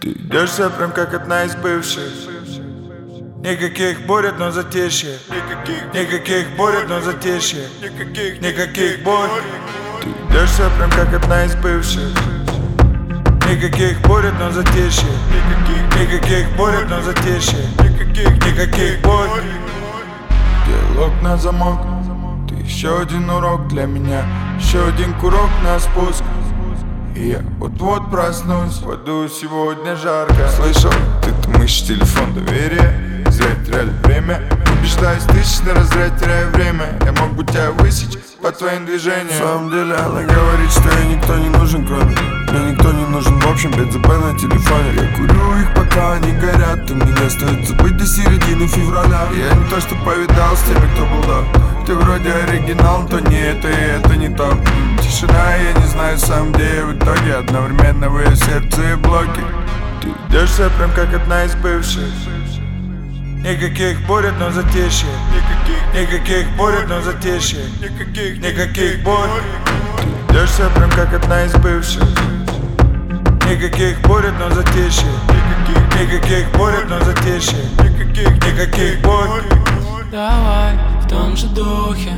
Ты идёшься прям как одна из бывших. Никаких борет, но затишье. Никаких борет, но затишье. Никаких борет. Ты идёшься прям как одна из бывших. Никаких борет, но затишье. Никаких борет, но затишье. Никаких борет. Диалог на замок. Ты еще один урок для меня. Еще один курок на спуск. И я вот-вот проснусь. Воду сегодня жарко. Слышал, ты мышь, телефон, доверие. Зря теряли время. Убеждаюсь тысячный раз, зря теряю время. Я мог бы тебя высечь по твоим движениям. На самом деле она говорит, что ей никто не нужен, кроме. Мне никто не нужен, в общем, БЗП на телефоне. Я курю их, пока они горят. И мне не остается быть до середины февраля. Я не то что повидал с теми, кто был до. Ты вроде оригинал, то не это и это не то. Тишина, я не знаю сам, где я в итоге. Одновременно в ее сердце и блоки. Ты идёшься прям как одна из бывших. Никаких борет, но затишье. Никаких борет, но затишье. Никаких борет. Ты идёшься прям как одна из бывших. Никаких борет, но затишье. Никаких борет, но затишье. Никаких борет. Давай в том же духе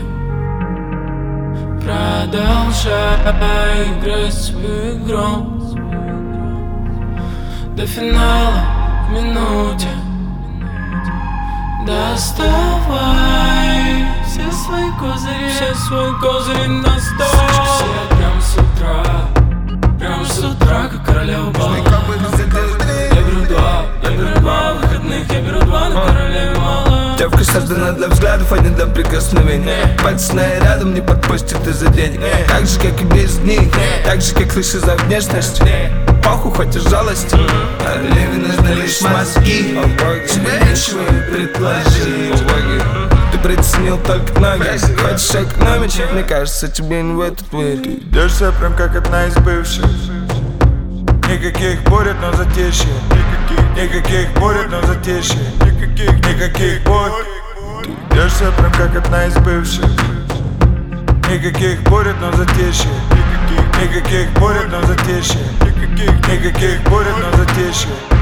продолжай играть свою игру до финала в минуте. Доставай все свои козыри на стол. Прям с утра, как королева бала. Я беру два выходных, я беру два на королеве мало. Девка создана для взглядов, а не для прикосновений. Пальцная рядом не подпустит из-за денег. Так же, как и без них, так же, как лишь из-за внешности. Похуй, хоть и жалости, а Леви нужны лишь мозги. Тебе нечего предложить. Ты приценил только ноги. Хочешь экономить? Мне кажется, тебе не в этот мир. Ты идёшься прям как одна из бывших. Никаких борет, но затишье. Никаких борет, но затишье. Никаких борет. Ты идёшься прям как одна из бывших. Никаких борет, но затишье. Никаких борет, но затишье. Никаких борет, но затишье.